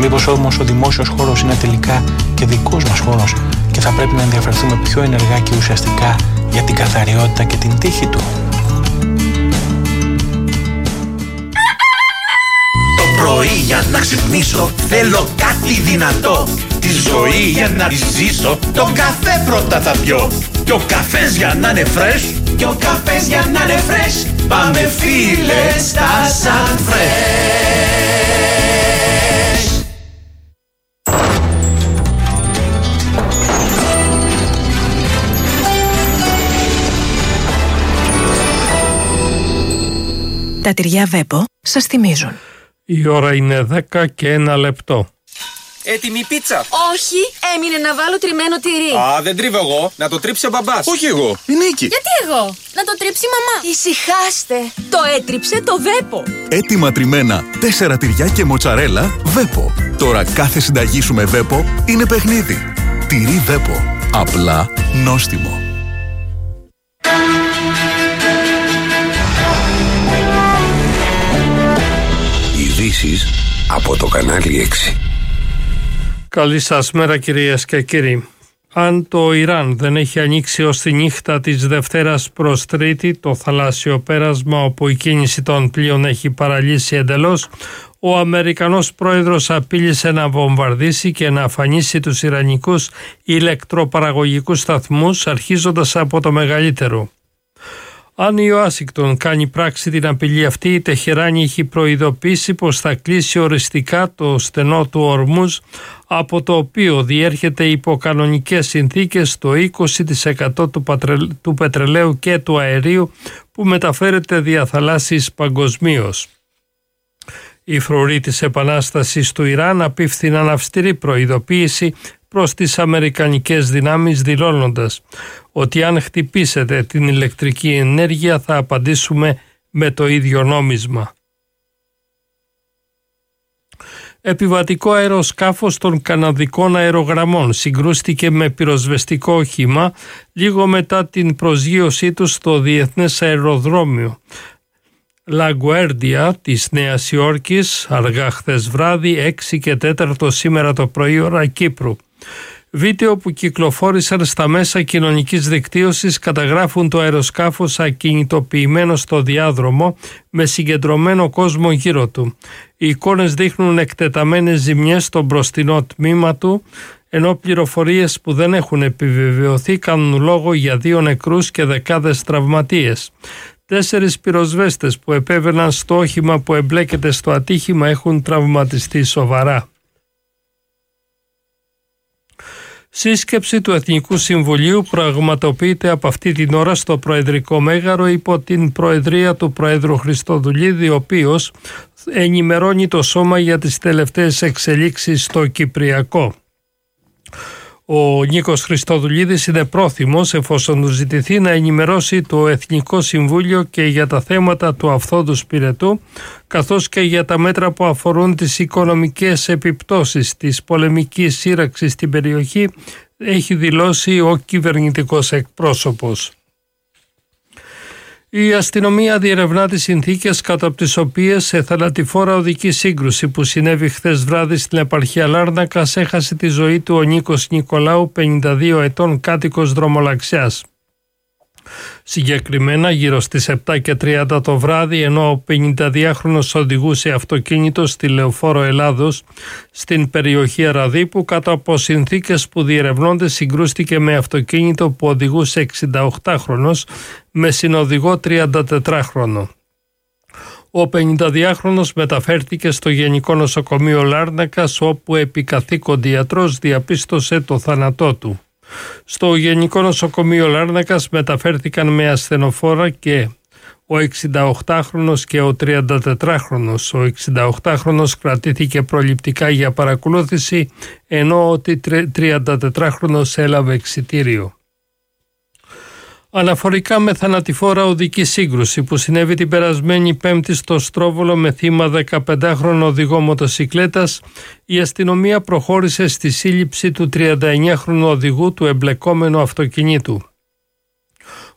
Μήπως όμως ο δημόσιος χώρος είναι τελικά και δικός μας χώρος και θα πρέπει να ενδιαφερθούμε πιο ενεργά και ουσιαστικά για την καθαριότητα και την τύχη του? Το πρωί για να ξυπνήσω θέλω κάτι δυνατό. Τη ζωή για να τη ζήσω τον καφέ πρώτα θα πιω. Και ο καφές για να είναι fresh, και ο καφές για να είναι fresh, πάμε φίλε στα Sunfresh. Τα τυριά Βέπο σας θυμίζουν. Η ώρα είναι 10 και 1 λεπτό. Έτοιμη πίτσα. Όχι, έμεινε να βάλω τριμμένο τυρί. Α, δεν τρίβω εγώ. Να το τρίψει ο μπαμπάς. Όχι εγώ, η Νίκη. Γιατί εγώ? Να το τρίψει η μαμά. Ησυχάστε. Το έτριψε το Βέπο. Έτοιμα τριμμένα, 4 τυριά και μοτσαρέλα Βέπο. Τώρα κάθε συνταγή σου με Βέπο είναι παιχνίδι. Τυρί Βέπο. Απλά νόστιμο. Ειδήσεις από το κανάλι 6. Καλή σας μέρα κυρίες και κύριοι. Αν το Ιράν δεν έχει ανοίξει ως τη νύχτα της Δευτέρας προς Τρίτη το θαλάσσιο πέρασμα όπου η κίνηση των πλοίων έχει παραλύσει εντελώς, ο Αμερικανός πρόεδρος απείλησε να βομβαρδίσει και να αφανίσει τους Ιρανικούς ηλεκτροπαραγωγικούς σταθμούς αρχίζοντας από το μεγαλύτερο. Αν η Ουάσιγκτον κάνει πράξη την απειλή αυτή, η Τεχεράνη έχει προειδοποιήσει πως θα κλείσει οριστικά το στενό του Ορμούζ, από το οποίο διέρχεται υπό κανονικές συνθήκες το 20% του πετρελαίου και του αερίου που μεταφέρεται δια θαλάσσης παγκοσμίως. Οι φρουροί της Επανάστασης του Ιράν απίφθηναν αυστηρή προειδοποίηση προς τις αμερικανικές δυνάμεις, δηλώνοντας ότι αν χτυπήσετε την ηλεκτρική ενέργεια θα απαντήσουμε με το ίδιο νόμισμα. Επιβατικό αεροσκάφος των καναδικών αερογραμμών συγκρούστηκε με πυροσβεστικό όχημα λίγο μετά την προσγείωσή του στο Διεθνές Αεροδρόμιο LaGuardia της Νέας Υόρκης αργά χθες βράδυ, 6 και 4 σήμερα το πρωί ώρα Κύπρου. Βίντεο που κυκλοφόρησαν στα μέσα κοινωνικής δικτύωσης καταγράφουν το αεροσκάφος ακινητοποιημένο στο διάδρομο με συγκεντρωμένο κόσμο γύρω του. Οι εικόνες δείχνουν εκτεταμένες ζημιές στο μπροστινό τμήμα του, ενώ πληροφορίες που δεν έχουν επιβεβαιωθεί κάνουν λόγο για 2 νεκρούς και δεκάδες τραυματίες. 4 πυροσβέστες που επέβαιναν στο όχημα που εμπλέκεται στο ατύχημα έχουν τραυματιστεί σοβαρά. Σύσκεψη του Εθνικού Συμβουλίου πραγματοποιείται από αυτή την ώρα στο Προεδρικό Μέγαρο υπό την προεδρία του Προέδρου Χριστοδουλίδη, ο οποίος ενημερώνει το σώμα για τις τελευταίες εξελίξεις στο Κυπριακό. Ο Νίκος Χριστοδουλίδης είναι πρόθυμος, εφόσον του ζητηθεί, να ενημερώσει το Εθνικό Συμβούλιο και για τα θέματα του αυθόντους πυρετού, καθώς και για τα μέτρα που αφορούν τις οικονομικές επιπτώσεις της πολεμικής σύραξης στην περιοχή, έχει δηλώσει ο κυβερνητικός εκπρόσωπος. Η αστυνομία διερευνά τις συνθήκες κατά τις οποίες σε θανατηφόρα οδική σύγκρουση που συνέβη χθες βράδυ στην επαρχία Λάρνακας έχασε τη ζωή του ο Νίκος Νικολάου, 52 ετών, κάτοικος Δρομολαξιάς. Συγκεκριμένα γύρω στις 7:30 το βράδυ, ενώ ο 52χρονος οδηγούσε αυτοκίνητο στη Λεωφόρο Ελλάδος στην περιοχή Αραδίπου, κάτω από συνθήκες που διερευνώνται συγκρούστηκε με αυτοκίνητο που οδηγούσε 68χρονος με συνοδηγό 34χρονο. Ο 52χρονος μεταφέρθηκε στο Γενικό Νοσοκομείο Λάρνακας, όπου επικαθήκοντη ιατρός διαπίστωσε το θάνατό του. Στο Γενικό Νοσοκομείο Λάρνακας μεταφέρθηκαν με ασθενοφόρα και ο 68χρονος και ο 34χρονος. Ο 68χρονος κρατήθηκε προληπτικά για παρακολούθηση, ενώ ο 34χρονος έλαβε εξιτήριο. Αναφορικά με θανατηφόρα οδική σύγκρουση που συνέβη την περασμένη Πέμπτη στο Στρόβολο με θύμα 15χρονο οδηγό μοτοσικλέτας, η αστυνομία προχώρησε στη σύλληψη του 39χρονου οδηγού του εμπλεκόμενου αυτοκινήτου.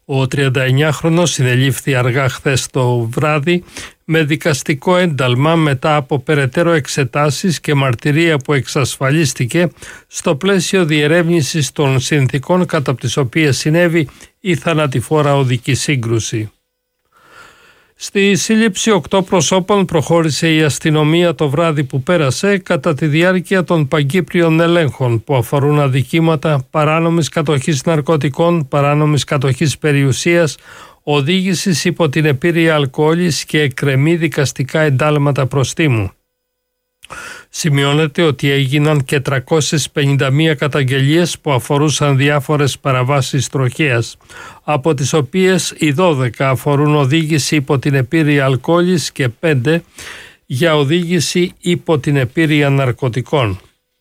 Ο 39χρονος συνελήφθη αργά χθες το βράδυ με δικαστικό ένταλμα μετά από περαιτέρω εξετάσεις και μαρτυρία που εξασφαλίστηκε στο πλαίσιο διερεύνησης των συνθηκών κατά τις οποίες συνέβη η θανατηφόρα οδική σύγκρουση. Στη σύλληψη 8 προσώπων προχώρησε η αστυνομία το βράδυ που πέρασε κατά τη διάρκεια των παγκύπριων ελέγχων που αφορούν αδικήματα παράνομης κατοχής ναρκωτικών, παράνομης κατοχής περιουσίας, οδήγησης υπό την επίρρεια αλκοόλης και εκκρεμή δικαστικά εντάλματα προστίμου. Σημειώνεται ότι έγιναν και 351 καταγγελίες που αφορούσαν διάφορες παραβάσεις τροχέας, από τις οποίες οι 12 αφορούν οδήγηση υπό την επίρρεια αλκοόλης και 5 για οδήγηση υπό την επίρρεια ναρκωτικών.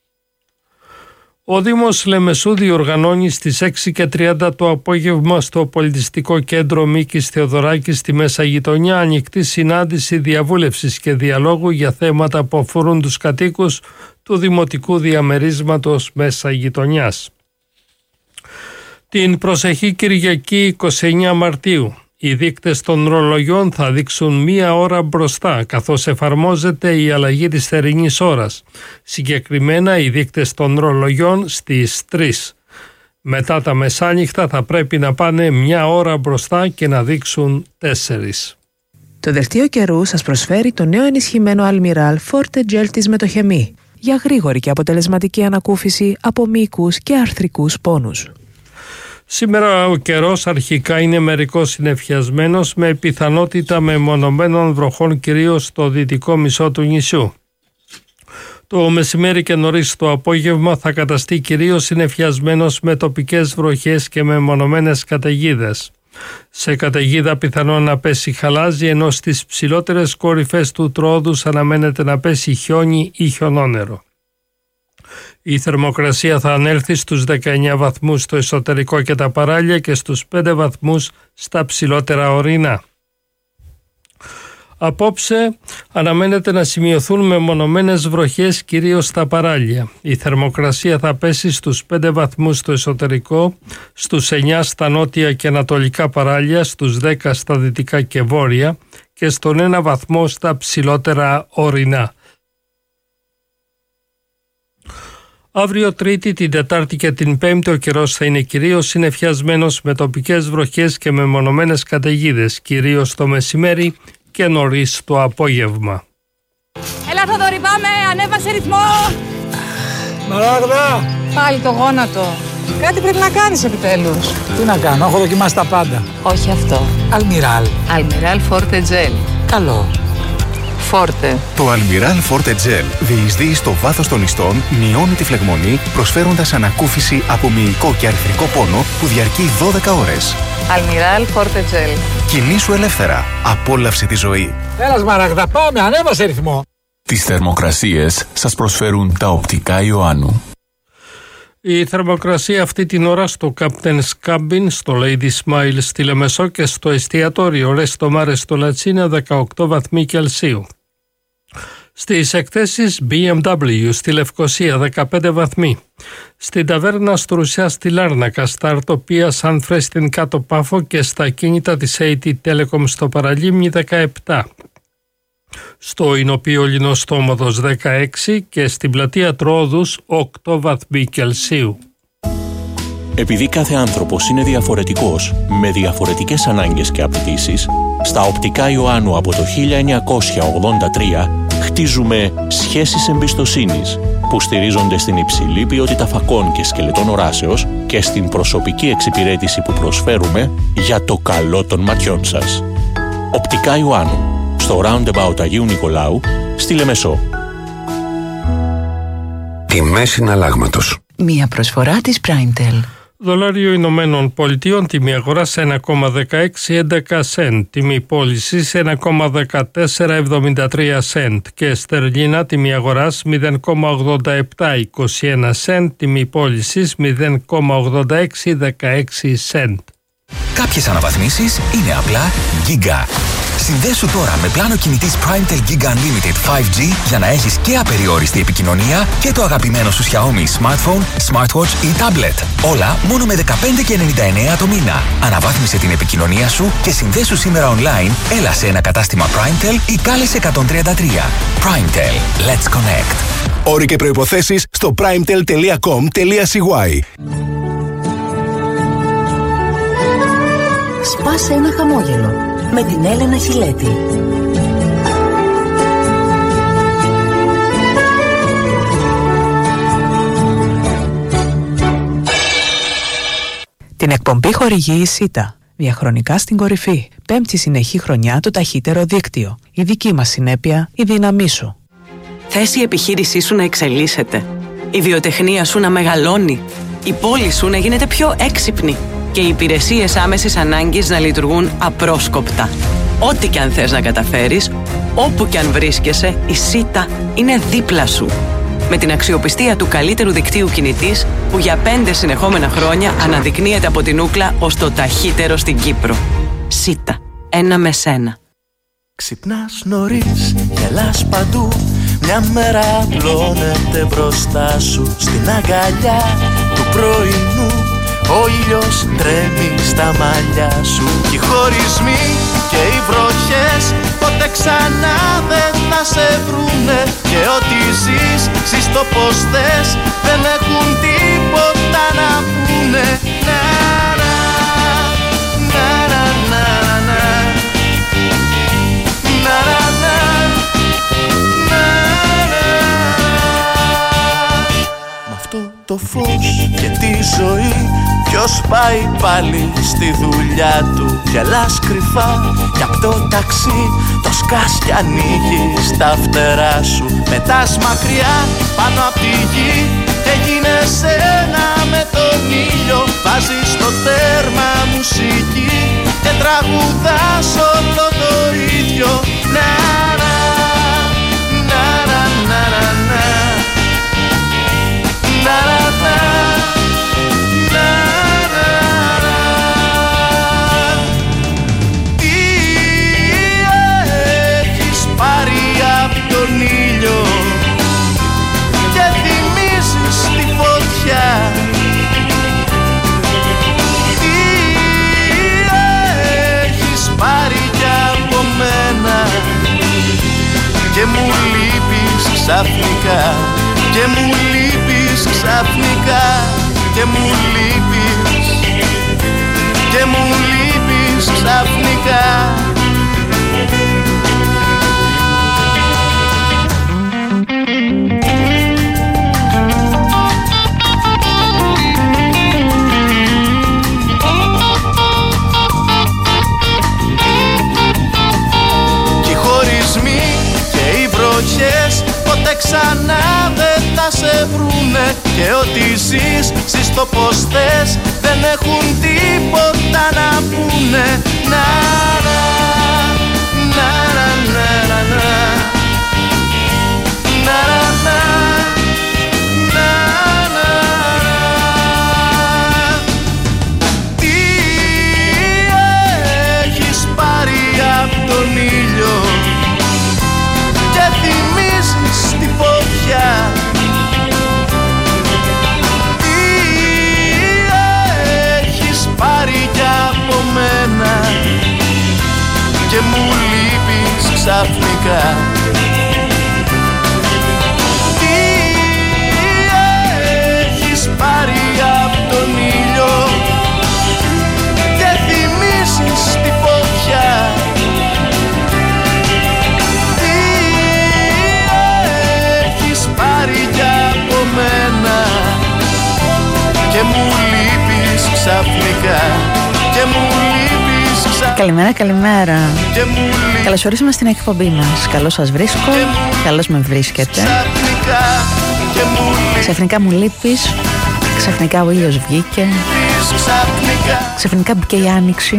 Ο Δήμος Λεμεσού διοργανώνει στις 6:30 το απόγευμα στο Πολιτιστικό Κέντρο Μίκης Θεοδωράκης στη Μέσα Γειτονιά ανοιχτή συνάντηση διαβούλευσης και διαλόγου για θέματα που αφορούν τους κατοίκους του Δημοτικού Διαμερίσματος Μέσα Γειτονιάς. Την προσεχή Κυριακή 29 Μαρτίου οι δείκτες των ρολογιών θα δείξουν 1 ώρα μπροστά καθώς εφαρμόζεται η αλλαγή της θερινής ώρας. Συγκεκριμένα οι δείκτες των ρολογιών στις 3. Μετά τα μεσάνυχτα θα πρέπει να πάνε 1 ώρα μπροστά και να δείξουν 4. Το δελτίο καιρού σας προσφέρει το νέο ενισχυμένο Almiral Forte Gel της Μετοχεμή για γρήγορη και αποτελεσματική ανακούφιση από μυϊκούς και αρθρικούς πόνους. Σήμερα ο καιρός αρχικά είναι μερικώς συννεφιασμένος με πιθανότητα μεμονωμένων βροχών κυρίως στο δυτικό μισό του νησιού. Το μεσημέρι και νωρίς το απόγευμα θα καταστεί κυρίως συννεφιασμένος με τοπικές βροχές και μεμονωμένες καταιγίδες. Σε καταιγίδα πιθανόν να πέσει χαλάζι, ενώ στις ψηλότερες κορυφές του Τρόδους αναμένεται να πέσει χιόνι ή χιονόνερο. Η θερμοκρασία θα ανέλθει στους 19 βαθμούς στο εσωτερικό και τα παράλια και στους 5 βαθμούς στα ψηλότερα ορεινά. Απόψε αναμένεται να σημειωθούν μεμονωμένες βροχές κυρίως στα παράλια. Η θερμοκρασία θα πέσει στους 5 βαθμούς στο εσωτερικό, στους 9 στα νότια και ανατολικά παράλια, στους 10 στα δυτικά και βόρεια και στον 1 βαθμό στα ψηλότερα ορεινά. Αύριο Τρίτη, την Τετάρτη και την Πέμπτη ο καιρός θα είναι κυρίως συννεφιασμένος με τοπικές βροχές και μεμονωμένες καταιγίδες, κυρίως το μεσημέρι και νωρίς το απόγευμα. Έλα Θοδωρή, πάμε, ανέβασε ρυθμό. Μαράγδα! Πάλι το γόνατο. Κάτι πρέπει να κάνεις επιτέλους. Τι να κάνω, έχω δοκιμάσει τα πάντα. Όχι αυτό. Almiral. Almiral Forte Gel. Καλό. Forte. Το Almiral Forte Gel διεισδύει στο βάθος των ιστών, μειώνει τη φλεγμονή, προσφέροντας ανακούφιση από μυϊκό και αρθρικό πόνο που διαρκεί 12 ώρες. Almiral Forte Gel. Κινήσου ελεύθερα. Απόλαυσε τη ζωή. Έλα Μαράγδα, πάμε, ανέβασε ρυθμό. Τις θερμοκρασίες σας προσφέρουν τα οπτικά Ιωάννου. Η θερμοκρασία αυτή την ώρα στο Captain's Cabin, στο Lady Smile στη Λεμεσό και στο εστιατόριο Resto Mare στο Λατσίνα 18 βαθμοί Κελσίου. Στις εκθέσεις BMW στη Λευκοσία 15 βαθμοί. Στην ταβέρνα Στρουσιά στη Λάρνακα, στα Αρτοπία Σαν Φρέ στην Κάτω Πάφο και στα κίνητα της AT Telecom στο Παραλίμνη 17. Στο Ινωπείο Λινοστόμοδος 16 και στην πλατεία Τρόδους 8 βαθμοί Κελσίου. Επειδή κάθε άνθρωπος είναι διαφορετικός, με διαφορετικές ανάγκες και απαιτήσεις, στα οπτικά Ιωάννου από το 1983 χτίζουμε σχέσεις εμπιστοσύνης που στηρίζονται στην υψηλή ποιότητα φακών και σκελετών οράσεως και στην προσωπική εξυπηρέτηση που προσφέρουμε για το καλό των ματιών σας. Οπτικά Ιωάννου, στο Roundabout Αγίου Νικολάου, στη Λεμεσό. Τιμές συναλλάγματος. Μία προσφορά της Primetel. Δολάριο Ηνωμένων Πολιτειών, τιμή αγοράς 1,1611 σεντ, τιμή πώλησης 1,1473 σεντ και στερλίνα τιμή αγοράς 0,8721 σεντ, τιμή πώλησης 0,8616 σεντ. Κάποιες αναβαθμίσεις είναι απλά γκίγκα. Συνδέσου τώρα με πλάνο κινητής Primetel Giga Unlimited 5G για να έχεις και απεριόριστη επικοινωνία και το αγαπημένο σου Xiaomi smartphone, smartwatch ή tablet. Όλα μόνο με 15,99 το μήνα. Αναβάθμισε την επικοινωνία σου και συνδέσου σήμερα online. Έλα σε ένα κατάστημα Primetel ή κάλεσε 133. Primetel. Let's connect. Όροι και προϋποθέσεις στο primetel.com.cy. Σπάσε ένα χαμόγελο με την Έλενα Χιλέτη. Την εκπομπή χορηγεί η ΣΥΤΑ. Διαχρονικά στην κορυφή. 5η συνεχή χρονιά το ταχύτερο δίκτυο. Η δική μας συνέπεια, η δύναμή σου. Θες η επιχείρησή σου να εξελίσσεται, η βιοτεχνία σου να μεγαλώνει, η πόλη σου να γίνεται πιο έξυπνη και οι υπηρεσίες άμεσης ανάγκης να λειτουργούν απρόσκοπτα. Ό,τι και αν θες να καταφέρεις, όπου και αν βρίσκεσαι, η ΣΥΤΑ είναι δίπλα σου. Με την αξιοπιστία του καλύτερου δικτύου κινητής που για 5 συνεχόμενα χρόνια αναδεικνύεται από την Ούκλα ως το ταχύτερο στην Κύπρο. ΣΥΤΑ. Ένα με σένα. Ξυπνάς νωρίς, γελάς παντού. Μια μέρα απλώνεται μπροστά σου. Στην αγκαλιά του πρωινού ο ήλιος τρέμει στα μαλλιά σου. Και οι χωρισμοί και οι βροχές ποτέ ξανά δεν θα σε βρουνε. Και ό,τι ζεις το πως θες, δεν έχουν τίποτα να πούνε. Το φως και τη ζωή, ποιος πάει πάλι στη δουλειά του. Γελάς κρυφά κι απ' το ταξί, το σκάς κι ανοίγεις τα φτερά σου. Πετάς μακριά πάνω απ' τη γη, έγινες ένα με τον ήλιο. Βάζεις το τέρμα μουσική και τραγουδάς όλο το ίδιο. Να, να, να, να, να, να, να. Να, να, να, να, να, να. Τι έχεις πάρει απ' τον ήλιο και θυμίζεις τη φωτιά. Τι έχεις πάρει κι από μένα και μου λείπεις ξαφνικά. Και μου λείπεις ξαφνικά. Και μου λείπεις. Και μου λείπεις ξαφνικά. Και οι χωρισμοί και οι βροχές ποτέ ξανά δεν θα σε βρουνε. Και ό,τι ζεις το πως θες, δεν έχουν τίποτα να πούνε. Να, να, να, να, να, να, να. Να, να, να, να, να. Τι έχεις πάρει απ' τον ήλιο και θυμίζεις τη φωτιά. Τι έχεις πάρει κι από μένα και μου λείπεις ξαφνικά. Τι έχεις πάρει απ' τον ήλιο και θυμίζεις τη φωτιά. Τι έχεις πάρει κι από μένα και μου λείπεις ξαφνικά. Και μου λείπεις ξαφνικά. Καλημέρα, καλημέρα. Καλώς ορίσαμε στην εκπομπή μας. Καλώς σας βρίσκω, καλώς με βρίσκετε. Ξαφνικά μου λείπεις. Ξαφνικά ο ήλιος βγήκε. Ξαφνικά μπήκε η άνοιξη.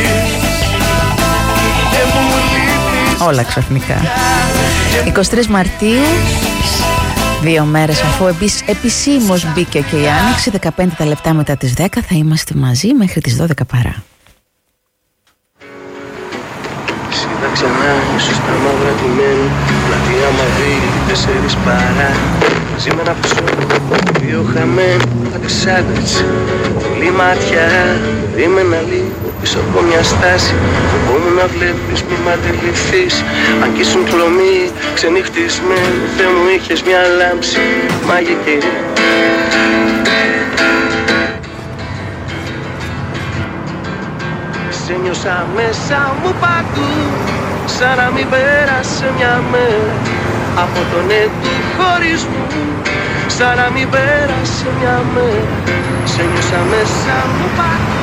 Όλα ξαφνικά. 23 Μαρτίου, 2 μέρες αφού επισήμως μπήκε και η άνοιξη, 15 λεπτά μετά τις 10 θα είμαστε μαζί μέχρι τις 12 παρά. Τα ξανά ίσως τα μαύρα τιμένη, πλατεία μαδί, 4 παρά. Μαζί με ένα ποσό, 2 χαμένοι, πάτε σάντουιτς. Πολύ μάτια, περίμενα λίγο πίσω από μια στάση. Φοβόμουν να βλέπεις, μη μ' αντιληφθείς. Αν κι ήσουν χλωμή, ξενυχτισμένη, Θεέ μου είχες μια λάμψη μαγική. Σε νιώσα μέσα μου παντού, σαν να μην πέρασε μια μέρα από τον του χωρισμού. Σαν να μην πέρασε μια μέρα, σε νιώσα μέσα μου παντού.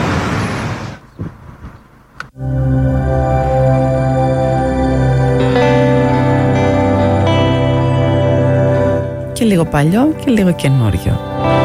Και λίγο παλιό και λίγο καινούριο.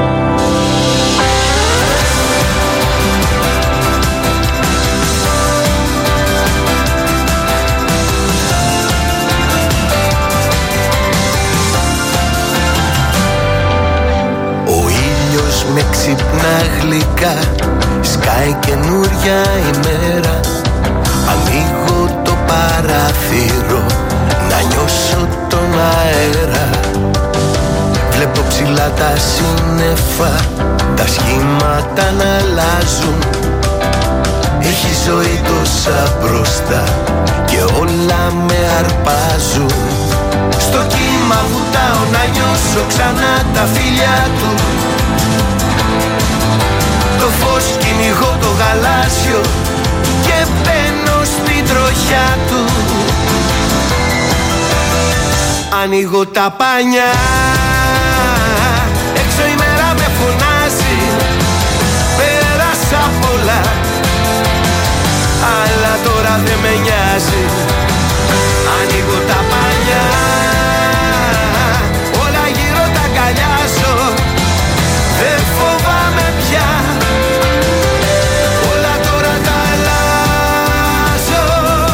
Με ξυπνά γλυκά, σκάει καινούρια ημέρα. Ανοίγω το παράθυρο, να νιώσω τον αέρα. Βλέπω ψηλά τα σύννεφα, τα σχήματα να αλλάζουν. Έχει ζωή τόσα μπροστά και όλα με αρπάζουν. Στο κύμα βουτάω να νιώσω ξανά τα φιλιά του. Το φως κυνηγώ το γαλάζιο και μπαίνω στην τροχιά του. Ανοίγω τα πάνια, έξω η μέρα με φωνάζει. Πέρασα πολλά, αλλά τώρα δεν με νοιάζει. Ανοίγω τα πάνια, όλα γύρω τα αγκαλιάζω. Δεν φοβάμαι πια, όλα τώρα τα αλλάζω.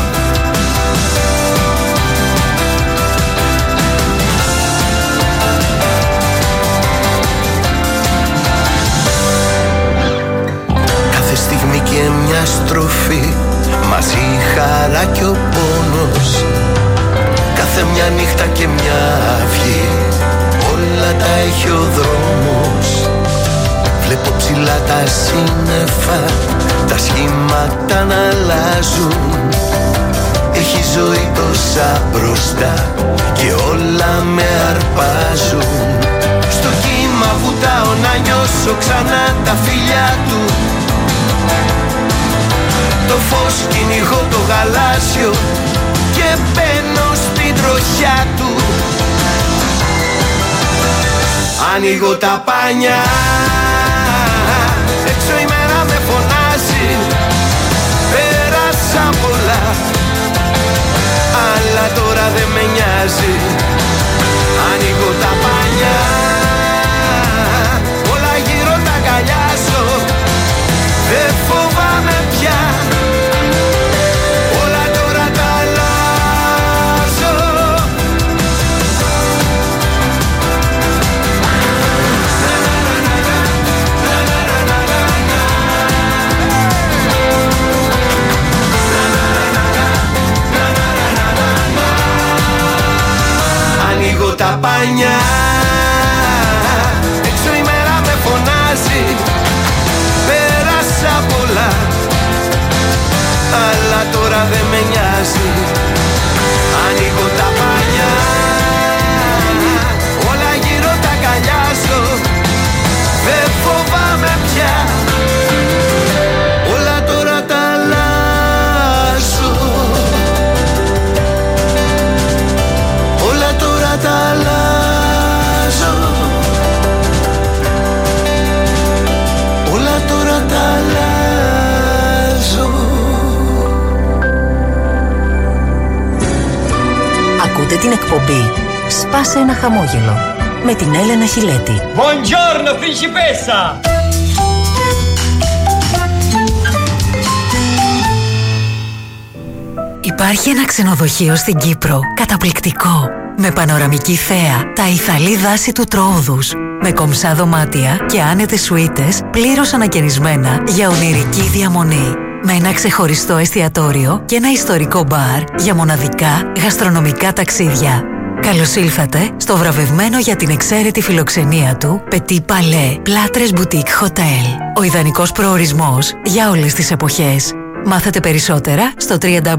Κάθε στιγμή και μια στροφή, μαζί η χαρά και ο πόνος. Κάθε μια νύχτα και μια αυγή, όλα τα έχει ο δρόμος. Βλέπω ψηλά τα σύννεφα, τα σχήματα να αλλάζουν. Έχει ζωή τόσα μπροστά και όλα με αρπάζουν. Στο κύμα βουτάω να νιώσω ξανά τα φιλιά του. Το φως κυνηγώ το γαλάζιο και μπαίνω στην τροχιά του. Ανοίγω τα πάνια, έξω η μέρα με φωνάζει. Πέρασα πολλά, αλλά τώρα δεν με νοιάζει. Ανοίγω τα πάνια, όλα γύρω τα αγκαλιάζω. Δεν φοβάμαι πια, όλα τώρα τα αλλάζω. Ανοίγω τα πάνια, έξω η μέρα με φωνάζει. Πέρασα πολλά, αλλά τώρα δεν με νοιάζει. Ανοίγω τα πάνια, όλα γύρω τα αγκαλιάζω. Δεν φοβάμαι πια, όλα τώρα τα αλλάζω. Όλα τώρα τα αλλάζω. Όλα τώρα τα αλλάζω. Ακούτε την εκπομπή «Σπάσε ένα χαμόγελο» με την Έλενα Χιλέτη. Buongiorno, principessa! Υπάρχει ένα ξενοδοχείο στην Κύπρο, καταπληκτικό, με πανοραμική θέα, τα ηθαλή δάση του Τροόδους, με κομψά δωμάτια και άνετες σουίτες πλήρως ανακαινισμένα για ονειρική διαμονή. Με ένα ξεχωριστό εστιατόριο και ένα ιστορικό μπαρ για μοναδικά γαστρονομικά ταξίδια. Καλώς ήλθατε στο βραβευμένο για την εξαίρετη φιλοξενία του Petit Palais Plâtres Boutique Hotel. Ο ιδανικός προορισμός για όλες τις εποχές. Μάθετε περισσότερα στο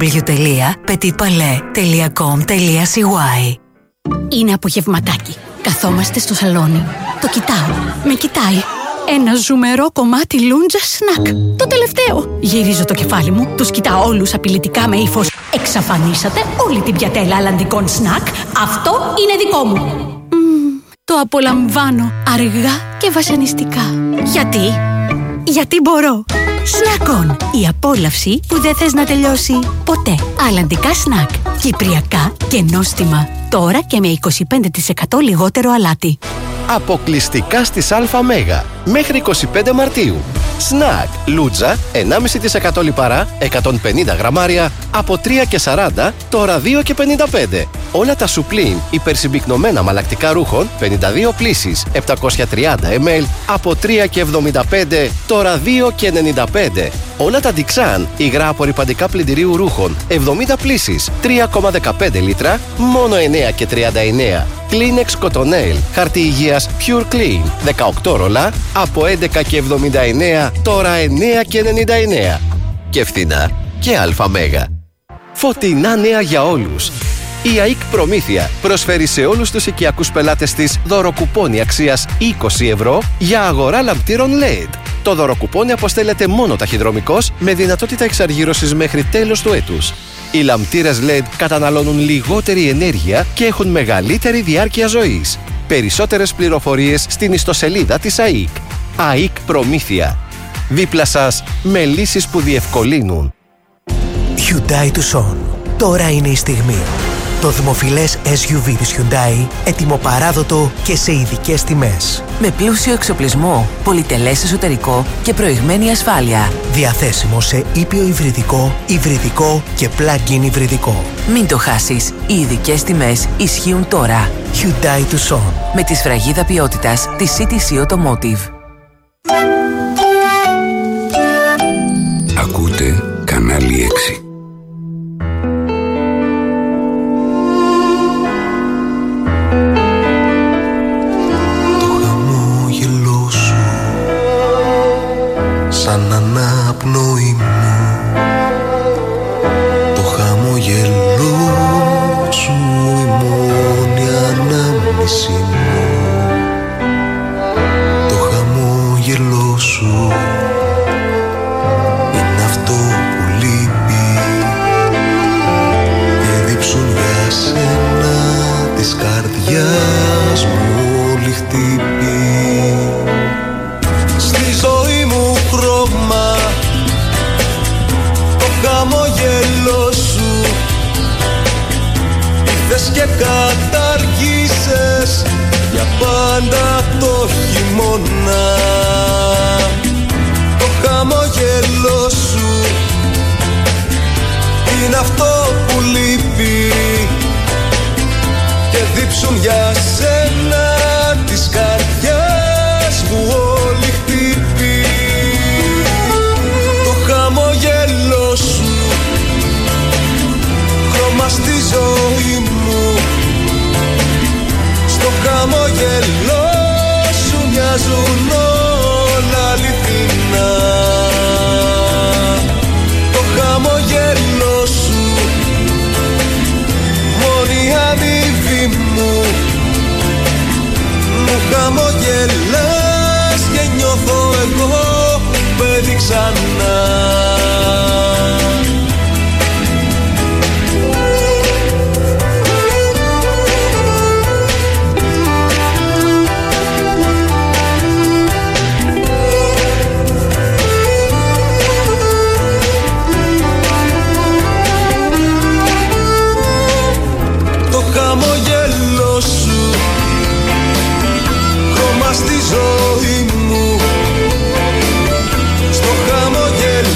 www.petitpalais.com.cy. Είναι απογευματάκι. Καθόμαστε στο σαλόνι. Το κοιτάω. Με κοιτάει. Ένα ζουμερό κομμάτι λούντζα σνακ. Το τελευταίο. Γυρίζω το κεφάλι μου. Τους κοιτάω όλους απειλητικά με ύφος. Εξαφανίσατε όλη την πιατέλα αλλαντικών σνακ. Αυτό είναι δικό μου. Το απολαμβάνω αργά και βασανιστικά. Γιατί μπορώ. Σνακ-on. Η απόλαυση που δεν θες να τελειώσει ποτέ. Αλλαντικά σνακ. Κυπριακά και νόστιμα. Τώρα και με 25% λιγότερο αλάτι. Αποκλειστικά στις ΑΜ μέχρι 25 Μαρτίου. Σνακ, λούτζα, 1,5% λιπαρά, 150 γραμμάρια, από 3,40, τώρα 2,55. Όλα τα Supreme υπερσυμπυκνωμένα μαλακτικά ρούχων, 52 πλύσεις, 730 ml, από 3,75, τώρα 2,95. Όλα τα Dixan, υγρά απορρυπαντικά πλυντηρίου ρούχων, 70 πλύσεις, 3,15 λίτρα, μόνο 9,39. Kleenex Cotonel, χαρτί υγείας Pure Clean, 18 ρολά, από 11,79, τώρα 9,99. Και φθηνά και ΑΜ. Φωτεινά νέα για όλους. Η ΑΕΚ Προμήθεια προσφέρει σε όλους τους οικιακούς πελάτες της δωροκουπόνι αξίας 20 ευρώ για αγορά λαμπτήρων LED. Το δωροκουπόνι αποστέλλεται μόνο ταχυδρομικώς με δυνατότητα εξαργύρωσης μέχρι τέλος του έτους. Οι λαμπτήρες LED καταναλώνουν λιγότερη ενέργεια και έχουν μεγαλύτερη διάρκεια ζωής. Περισσότερες πληροφορίες στην ιστοσελίδα της ΑΕΚ. ΑΕΚ Προμήθεια. Δίπλα σας με λύσεις που διευκολύνουν. Hyundai Tucson. Τώρα είναι η στιγμή. Το δημοφιλές SUV της Hyundai, ετοιμοπαράδοτο και σε ειδικές τιμές. Με πλούσιο εξοπλισμό, πολυτελές εσωτερικό και προηγμένη ασφάλεια. Διαθέσιμο σε ήπιο υβριδικό, υβριδικό και plug-in υβριδικό. Μην το χάσεις, οι ειδικές τιμές ισχύουν τώρα. Hyundai Tucson. Με τη σφραγίδα ποιότητας της CTC Automotive. Ακούτε κανάλι 6. Σαν αναπνοή μου, το χαμόγελό σου, η μόνη ανάμνηση μου. Το χαμόγελό σου είναι αυτό που λείπει και δίψουν για σένα της καρδιάς μου όλη χτύπη. Στη ζωή μου χρώμα το χαμόγελό σου ήρθες και καταργήσες για πάντα το χειμώνα. Το χαμόγελό σου είναι αυτό που λείπει και δίψουν για σένα της καρδιάς μου όλη χτύπη. Το χαμόγελό σου χρώμα στη ζωή μου. Στο χαμόγελό σου μοιάζουν όλα αληθινά. Το χαμόγελό σου μόνη αμοιβή μου. Μου χαμογελάς και νιώθω εγώ παιδί ξανά. Το χαμογελό σου χρώμα στη ζωή μου. Στο χαμόγελο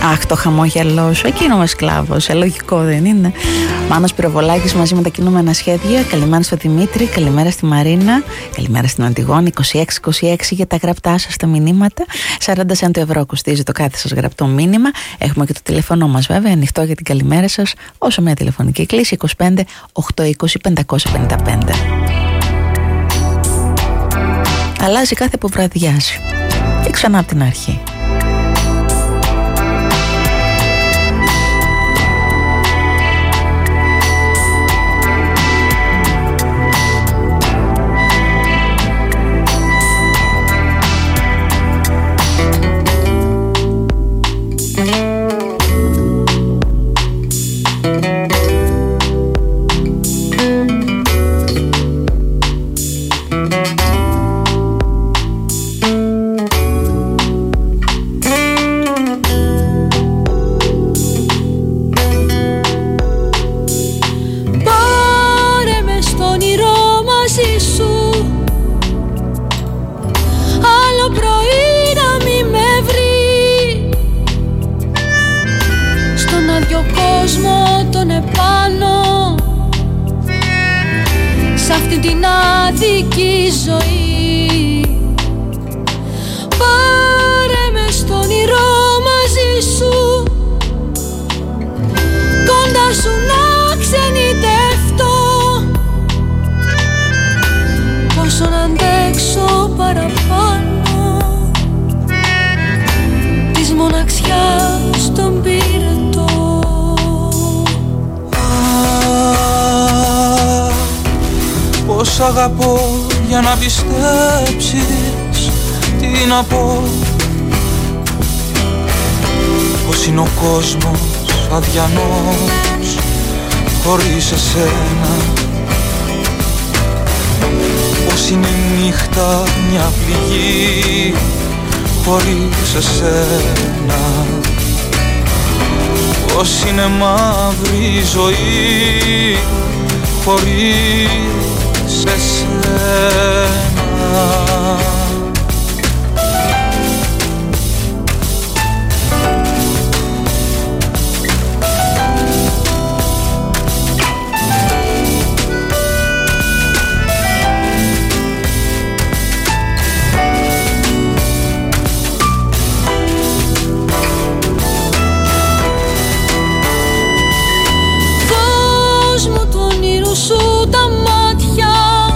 Αχ, το χαμόγελό σου, εκείνο με σκλάβος, λογικό δεν είναι? Μάνος Πυροβολάκης μαζί με τα κινούμενα σχέδια. Καλημέρα στο Δημήτρη, καλημέρα στη Μαρίνα, καλημέρα στην Αντιγόνη. 26-26 για τα γραπτά σας τα μηνύματα. 40 σέντο ευρώ κοστίζει το κάθε σας γραπτό μήνυμα. Έχουμε και το τηλέφωνο μας βέβαια ανοιχτό για την καλημέρα σας, όσο μια τηλεφωνική κλίση 25 820 555. Αλλάζει κάθε που βραδιάζει και ξανά από την αρχή. Αγαπώ για να πιστέψεις, τι να πω. Πως είναι ο κόσμος αδιανός χωρίς εσένα. Πως είναι η νύχτα μια πληγή χωρίς εσένα. Πως είναι μαύρη η ζωή χωρίς σε σένα. Δώσ' μου το όνειρο σου τα μάτια,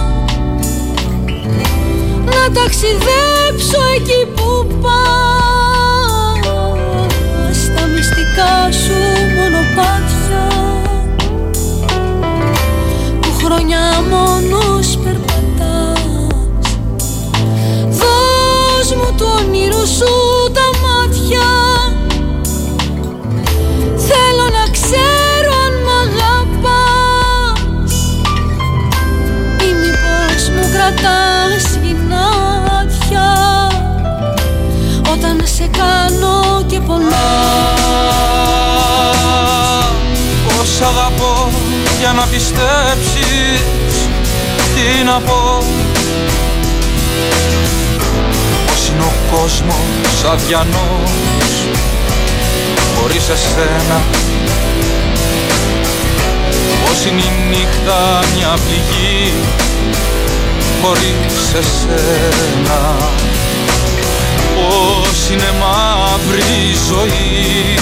να ταξιδέψω εκεί που πας, στα μυστικά σου μονοπάτια που χρόνια μόνος περπατάς. Δώσ' μου το όνειρο σου τα μάτια, θέλω να ξέρω αν μ' αγαπάς ή μήπως μου κρατάς γυνάτια όταν σε κάνω και πονώ. Πως αγαπώ για να πιστέψεις, τι να πω. Πως είναι ο κόσμος αδιανός χωρίς εσένα. Πως είναι η νύχτα μια πληγή χωρίς εσένα. Πως είναι μαύρη η ζωή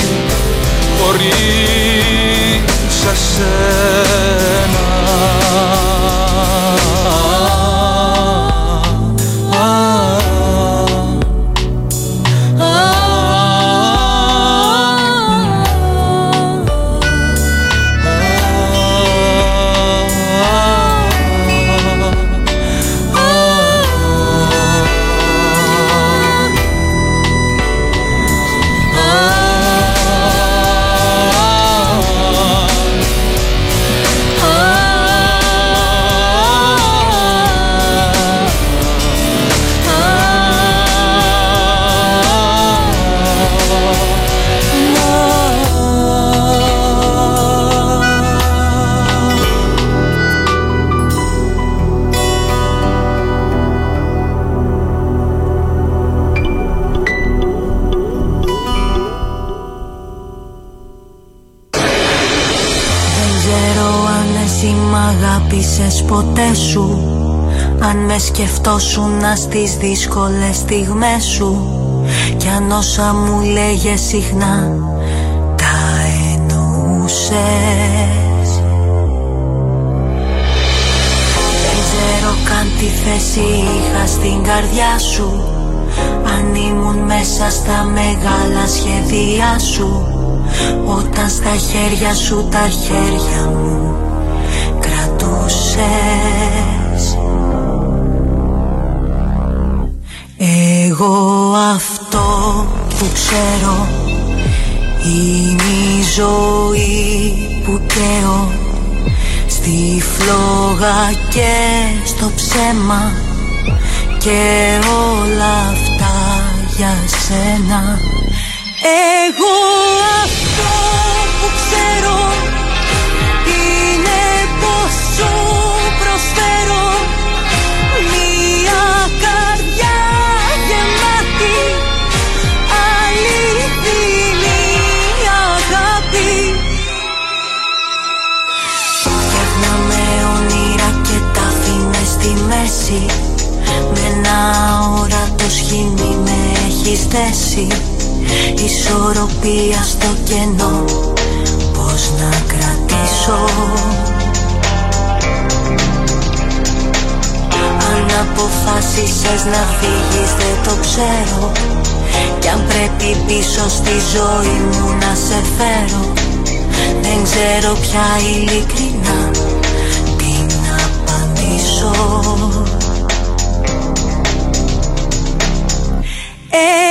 χωρίς εσένα. απάντησες ποτέ σου. Αν με σκεφτόσουνα στις δύσκολες στιγμές σου, κι αν όσα μου λέγες συχνά τα εννοούσες. Δεν ξέρω καν τι θέση είχα στην καρδιά σου, αν ήμουν μέσα στα μεγάλα σχέδιά σου, όταν στα χέρια σου τα χέρια μου κρατούσες. Εγώ αυτό που ξέρω είναι η ζωή που καίω, στη φλόγα και στο ψέμα, και όλα αυτά για σένα. Εγώ αυτό που ξέρω είναι πως σου προσφέρω μια καρδιά γεμάτη αληθινή αγάπη. Φτιάχναμε όνειρα και τα αφήνες στη μέση, με ένα όρατο σχοινί με έχεις θέσει. Ισορροπία στο κενό, πώς να κρατήσω. Αν αποφάσισες να φύγεις δεν το ξέρω, κι αν πρέπει πίσω στη ζωή μου να σε φέρω, δεν ξέρω πια ειλικρινά τι να απαντήσω.